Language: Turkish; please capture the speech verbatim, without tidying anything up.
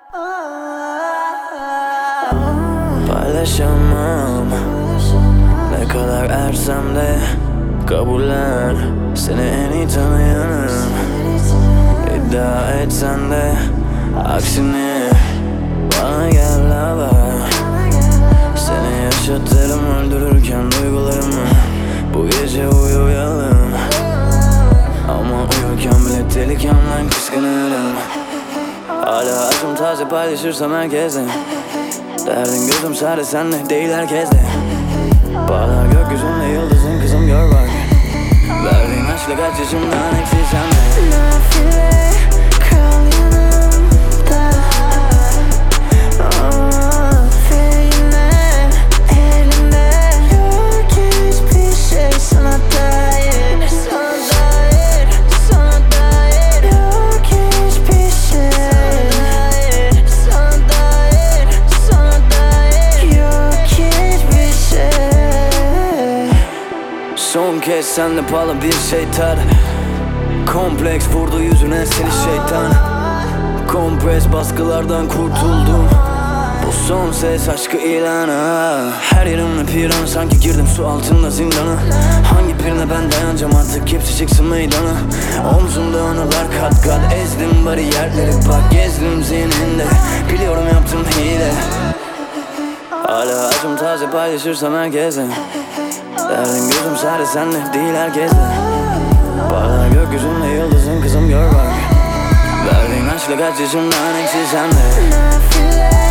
Paylaşamam ne kadar ersem de kabullen, seni en iyi tanıyanım. İddia etsen de aksini bana gel haber. Seni yaşatırım öldürürken duygularımı. Bu gece uyuyalım, ama uyurken bile tehlikemden kıskanırım. Hala aşkım taze paylaşırsam herkese. Derdin gözüm sadece senle değil herkesle. Parlar gökyüzünde yıldızın kızım gör bak. Verdiğin aşkla kaç yaşımdan eksi senle. Nafile kal yanımda. Ve yine elimde yok hiçbir şey sana dair. Sana dair, sana dair. Yok hiçbir şey sana dair, sana dair. Yok hiçbir şey. Son kez senle pahalı bir şey tar. Kompleks vurdu yüzüne seni şeytan. Kompres baskılardan kurtuldum. Bu son ses aşkı ilanı. Her yerimle piran, sanki girdim su altında zindana. Hangi birine ben dayanacağım artık, hepsi çıksın meydana. Omzumda anılar kat kat, ezdim bariyerleri. Bak gezdim zihninde, biliyorum yaptım hile. Hala acım taze paylaşırsam herkese. Derdin gözüm sadece senle değil herkesle. Parlar gökyüzünde yıldızın kızım gör bak. Verdiğin aşkla kaç yaşımdan eksi senle. Nafile